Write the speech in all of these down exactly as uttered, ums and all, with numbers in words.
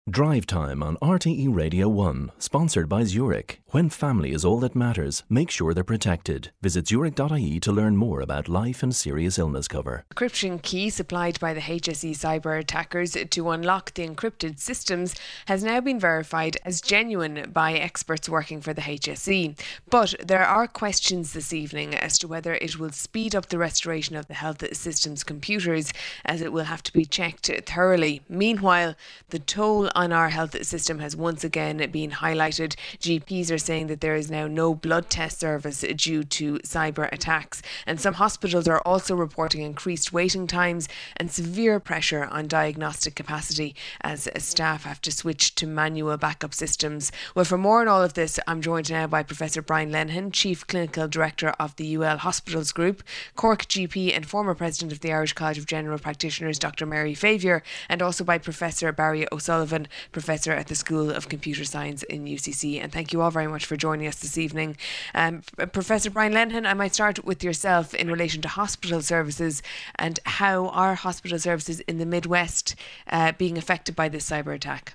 Drive Time on R T E Radio one, sponsored by Zurich. When family is all that matters, make sure they're protected. Visit zurich dot I E to learn more about life and serious illness cover. Encryption key supplied by the H S E cyber attackers to unlock the encrypted systems has now been verified as genuine by experts working for the H S E. But there are questions this evening as to whether it will speed up the restoration of the health system's computers, as it will have to be checked thoroughly. Meanwhile, the toll on our health system has once again been highlighted. G Ps are saying that there is now no blood test service due to cyber attacks, and some hospitals are also reporting increased waiting times and severe pressure on diagnostic capacity as staff have to switch to manual backup systems. Well, for more on all of this, I'm joined now by Professor Brian Lenihan, Chief Clinical Director of the U L Hospitals Group, Cork G P and former President of the Irish College of General Practitioners, Doctor Mary Favier, and also by Professor Barry O'Sullivan, Professor at the School of Computer Science in U C C. And thank you all very much for joining us this evening. Um, Professor Brian Lenihan, I might start with yourself in relation to hospital services and how are hospital services in the Midwest uh, being affected by this cyber attack?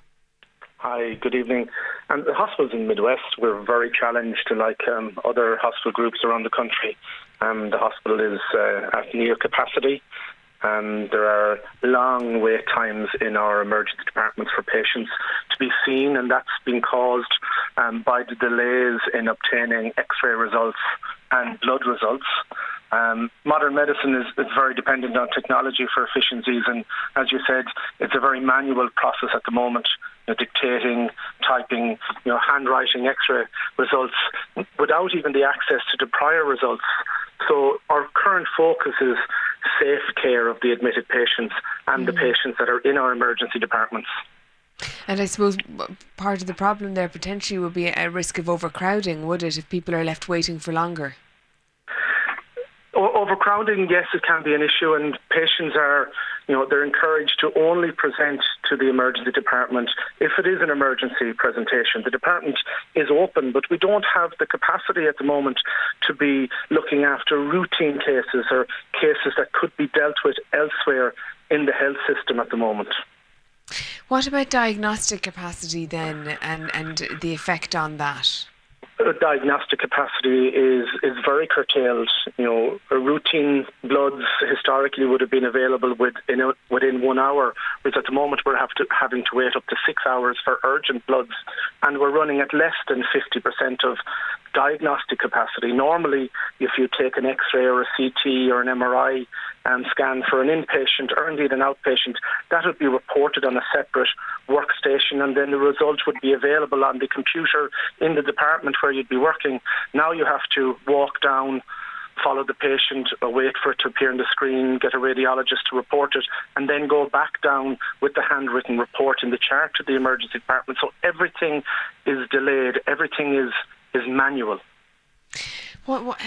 Hi, good evening. And the hospitals in the Midwest were very challenged, like um, other hospital groups around the country. Um, the hospital is uh, at near capacity. And there are long wait times in our emergency departments for patients to be seen, and that's been caused um, by the delays in obtaining X-ray results and blood results. Um, modern medicine is, is very dependent on technology for efficiencies, and as you said, it's a very manual process at the moment, you know, dictating, typing, you know, handwriting X-ray results without even the access to the prior results. So our current focus is safe care of the admitted patients and mm. the patients that are in our emergency departments. And I suppose part of the problem there potentially would be a risk of overcrowding, would it, if people are left waiting for longer? Overcrowding, yes, it can be an issue, and patients are, you know, they're encouraged to only present to the emergency department if it is an emergency presentation. The department is open, but we don't have the capacity at the moment to be looking after routine cases or cases that could be dealt with elsewhere in the health system at the moment. What about diagnostic capacity then, and, and the effect on that? Diagnostic capacity is, is very curtailed. You know, routine bloods historically would have been available within, within one hour, whereas at the moment we're have to, having to wait up to six hours for urgent bloods, and we're running at less than fifty percent of diagnostic capacity. Normally, if you take an X-ray or a C T or an M R I um, scan for an inpatient or indeed an outpatient, that would be reported on a separate workstation, and then the result would be available on the computer in the department where you'd be working. Now you have to walk down, follow the patient, or wait for it to appear on the screen, get a radiologist to report it, and then go back down with the handwritten report in the chart to the emergency department. So everything is delayed, everything is is manual. What, what,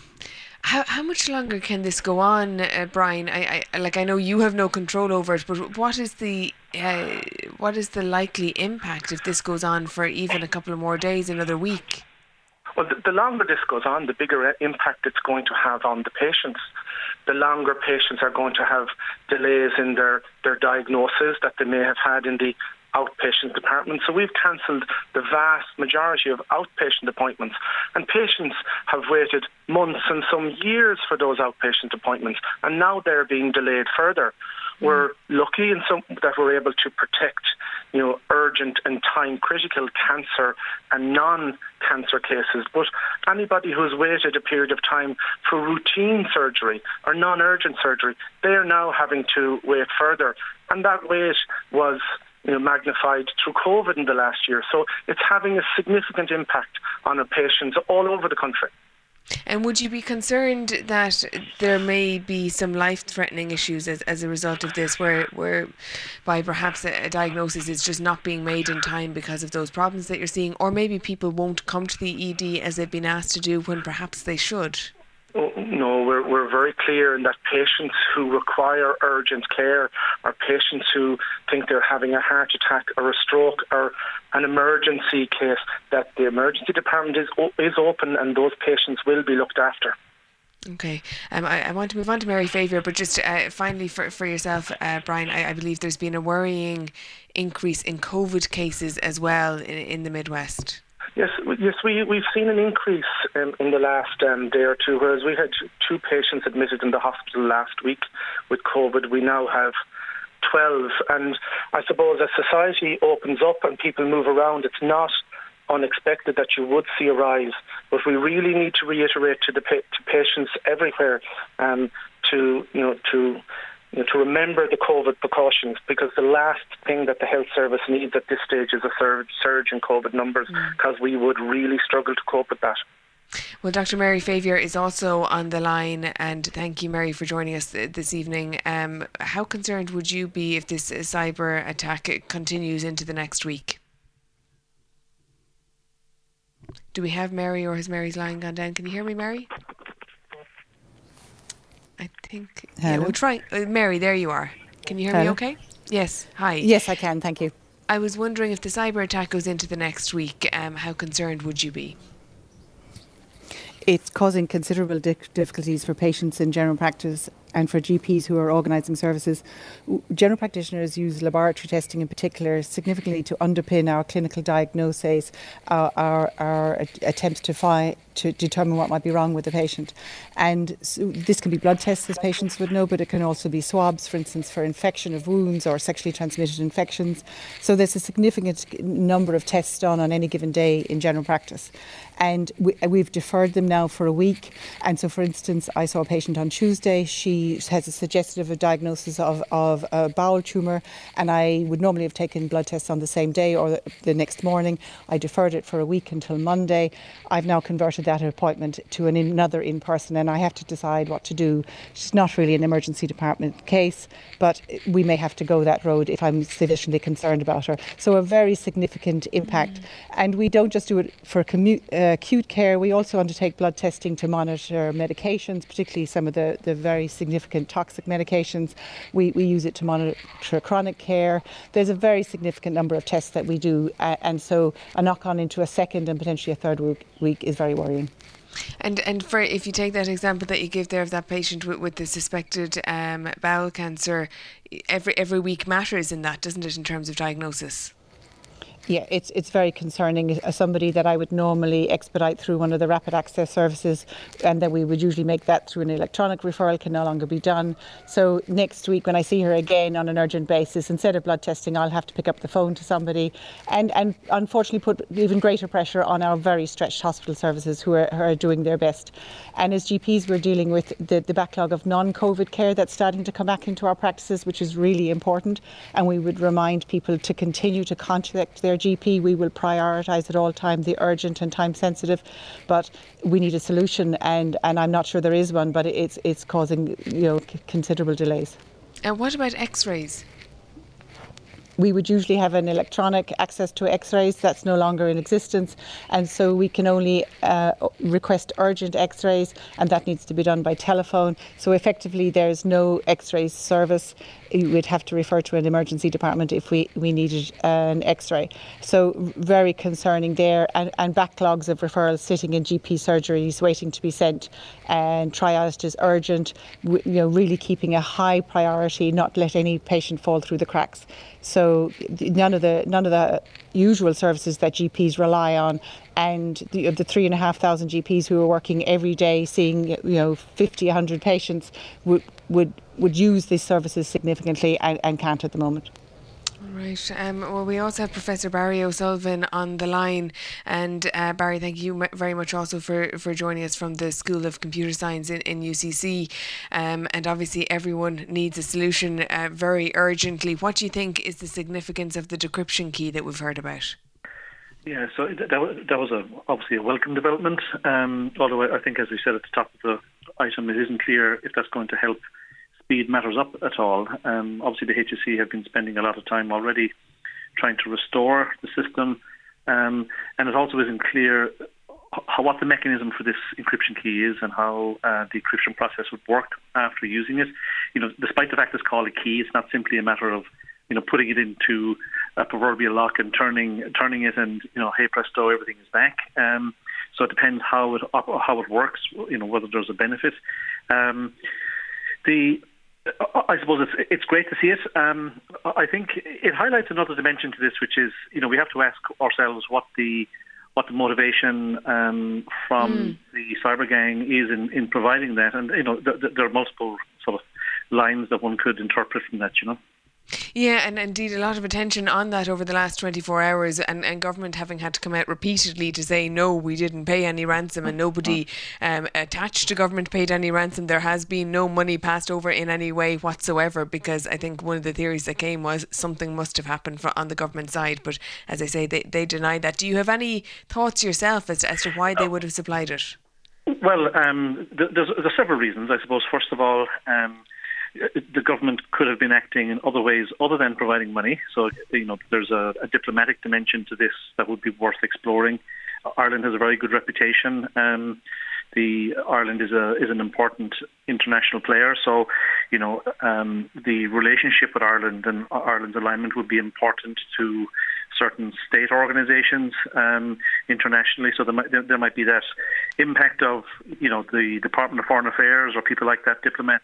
how how much longer can this go on, uh, Brian? I, I like I know you have no control over it, but what is the uh, what is the likely impact if this goes on for even a couple of more days, another week? Well, the, the longer this goes on, the bigger impact it's going to have on the patients. The longer patients are going to have delays in their, their diagnosis that they may have had in the outpatient department. So we've cancelled the vast majority of outpatient appointments, and patients have waited months and some years for those outpatient appointments, and now they're being delayed further. Mm. We're lucky in some that we're able to protect, you know, urgent and time critical cancer and non-cancer cases, but anybody who's waited a period of time for routine surgery or non-urgent surgery, they are now having to wait further, and that wait was You know, magnified through COVID in the last year. So it's having a significant impact on our patients all over the country. And would you be concerned that there may be some life-threatening issues as, as a result of this, where, where by perhaps a, a diagnosis is just not being made in time because of those problems that you're seeing, or maybe people won't come to the E D as they've been asked to do when perhaps they should? Oh, no, we're we're very clear in that patients who require urgent care are patients who think they're having a heart attack or a stroke or an emergency case, that the emergency department is is open and those patients will be looked after. Okay, um, I, I want to move on to Mary Favier, but just uh, finally for, for yourself, uh, Brian, I, I believe there's been a worrying increase in COVID cases as well in, in the Midwest. Yes, yes, we, we've seen an increase um, in the last um, day or two, whereas we had two patients admitted in the hospital last week with COVID. We now have twelve, and I suppose as society opens up and people move around, it's not unexpected that you would see a rise, but we really need to reiterate to the pa- to patients everywhere um, to you know to you know, to remember the COVID precautions, because the last thing that the health service needs at this stage is a surge, surge in COVID numbers, because mm. we would really struggle to cope with that. Well, Doctor Mary Favier is also on the line, and thank you, Mary, for joining us this evening. Um, how concerned would you be if this cyber attack continues into the next week? Do we have Mary, or has Mary's line gone down? Can you hear me, Mary? I think... Hello. Yeah, we'll try. Uh, Mary, there you are. Can you hear Hello. me okay? Yes, hi. Yes, I can, thank you. I was wondering, if the cyber attack goes into the next week, um, how concerned would you be? It's causing considerable di- difficulties for patients in general practice and for G Ps who are organising services. General practitioners use laboratory testing in particular significantly to underpin our clinical diagnoses, uh, our, our attempts to find to determine what might be wrong with the patient. And so this can be blood tests, as patients would know, but it can also be swabs, for instance, for infection of wounds or sexually transmitted infections. So there's a significant number of tests done on any given day in general practice. And we, we've deferred them now for a week. And so, for instance, I saw a patient on Tuesday. She has a suggestive of diagnosis of, of a bowel tumour, and I would normally have taken blood tests on the same day or the, the next morning. I deferred it for a week until Monday. I've now converted that appointment to an, another in-person, and I have to decide what to do. It's not really an emergency department case, but we may have to go that road if I'm sufficiently concerned about her. So a very significant impact. Mm. And we don't just do it for commu- uh, acute care, we also undertake blood testing to monitor medications, particularly some of the, the very significant toxic medications. We, we use it to monitor chronic care. There's a very significant number of tests that we do, uh, and so a knock-on into a second and potentially a third week, week is very worrying. And and for if you take that example that you give there of that patient with, with the suspected um, bowel cancer, every every week matters in that, doesn't it, in terms of diagnosis? Yeah, it's it's very concerning. As somebody that I would normally expedite through one of the rapid access services, and then we would usually make that through an electronic referral, can no longer be done. So next week when I see her again on an urgent basis, instead of blood testing, I'll have to pick up the phone to somebody and, and unfortunately put even greater pressure on our very stretched hospital services who are, who are doing their best. And as G Ps, we're dealing with the, the backlog of non-COVID care that's starting to come back into our practices, which is really important. And we would remind people to continue to contact their G P. We will prioritise at all time the urgent and time sensitive, but we need a solution, and, and I'm not sure there is one, but it's it's causing you know c- considerable delays. And what about X-rays? We would usually have an electronic access to X-rays. That's no longer in existence, and so we can only uh, request urgent X-rays, and that needs to be done by telephone. So effectively there's no X-ray service. We'd have to refer to an emergency department if we, we needed an X-ray. So very concerning there, and, and backlogs of referrals sitting in G P surgeries waiting to be sent and triaged as urgent, you know, really keeping a high priority, not let any patient fall through the cracks. So none of the none of the usual services that G Ps rely on, and the, the three and a half thousand G Ps who are working every day seeing you know fifty, one hundred patients would would would use these services significantly and, and can't at the moment. Right. Um, well, we also have Professor Barry O'Sullivan on the line. And uh, Barry, thank you m- very much also for, for joining us from the School of Computer Science in, in U C C. Um, and obviously everyone needs a solution uh, very urgently. What do you think is the significance of the decryption key that we've heard about? Yeah, so that was, that was a, obviously a welcome development. Um, although I think, as we said at the top of the item, it isn't clear if that's going to help speed matters up at all. Um, obviously, the H S E have been spending a lot of time already trying to restore the system, um, and it also isn't clear how, what the mechanism for this encryption key is and how uh, the encryption process would work after using it. You know, despite the fact it's called a key, it's not simply a matter of you know putting it into a proverbial lock and turning turning it, and you know, hey presto, everything is back. Um, So it depends how it how it works. You know, whether there's a benefit. Um, the I suppose it's it's great to see it. Um, I think it highlights another dimension to this, which is, you know, we have to ask ourselves what the what the motivation um, from mm. the cyber gang is in, in providing that. And, you know, th- th- there are multiple sort of lines that one could interpret from that, you know. Yeah, and indeed a lot of attention on that over the last twenty-four hours, and, and government having had to come out repeatedly to say, no, we didn't pay any ransom, and nobody um, attached to government paid any ransom. There has been no money passed over in any way whatsoever, because I think one of the theories that came was something must have happened for, on the government side. But as I say, they, they denied that. Do you have any thoughts yourself as to, as to why they would have supplied it? Well, um, th- there's, there's several reasons, I suppose. First of all, um, the government could have been acting in other ways other than providing money. So, you know, there's a, a diplomatic dimension to this that would be worth exploring. Ireland has a very good reputation. Um, the Ireland is a is an important international player. So, you know, um, the relationship with Ireland and Ireland's alignment would be important to certain state organisations um, internationally. So there might, there, there might be that impact of, you know, the Department of Foreign Affairs or people like that, diplomats,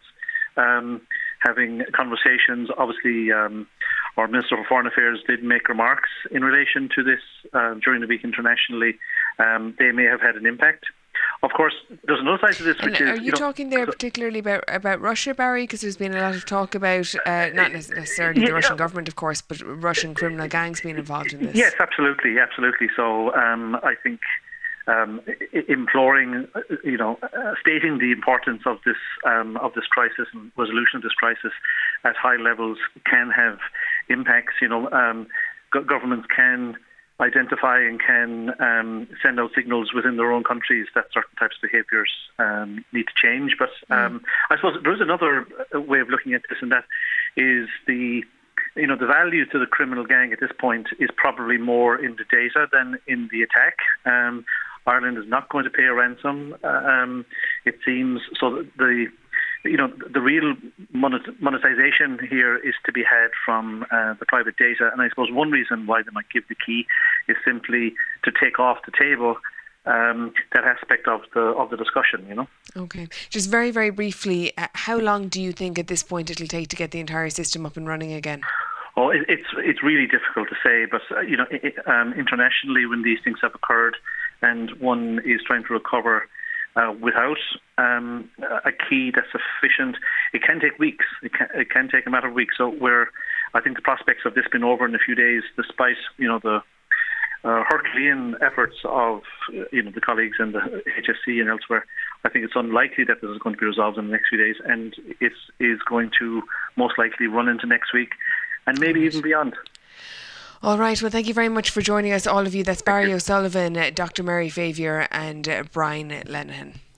Um, having conversations. Obviously, um, our Minister for Foreign Affairs did make remarks in relation to this uh, during the week internationally. Um, they may have had an impact. Of course, there's another side to this, which and is... Are you, you know, talking there particularly about, about Russia, Barry? Because there's been a lot of talk about, uh, not necessarily yeah, the Russian government, of course, but Russian criminal gangs being involved in this. Yes, absolutely, absolutely. So um, I think Um, imploring, you know, uh, stating the importance of this um, of this crisis and resolution of this crisis at high levels can have impacts. You know, um, go- governments can identify and can um, send out signals within their own countries that certain types of behaviours um, need to change. But um, mm. I suppose there is another way of looking at this, and that is the you know, the value to the criminal gang at this point is probably more in the data than in the attack. Um, Ireland is not going to pay a ransom, um, it seems. So the, you know, the real monetization here is to be had from uh, the private data. And I suppose one reason why they might give the key is simply to take off the table um, that aspect of the of the discussion, you know. Okay. Just very, very briefly, uh, how long do you think at this point it'll take to get the entire system up and running again? Oh, it, it's it's really difficult to say, but uh, you know, it, um, internationally, when these things have occurred, and one is trying to recover uh, without um, a key that's sufficient, it can take weeks. It can, it can take a matter of weeks. So, where I think the prospects of this being over in a few days, despite you know the uh, Herculean efforts of you know the colleagues in the H S C and elsewhere, I think it's unlikely that this is going to be resolved in the next few days, and it is going to most likely run into next week, and maybe even beyond. All right. Well, thank you very much for joining us, all of you. That's Barry O'Sullivan, uh, Doctor Mary Favier and uh, Brian Lenihan.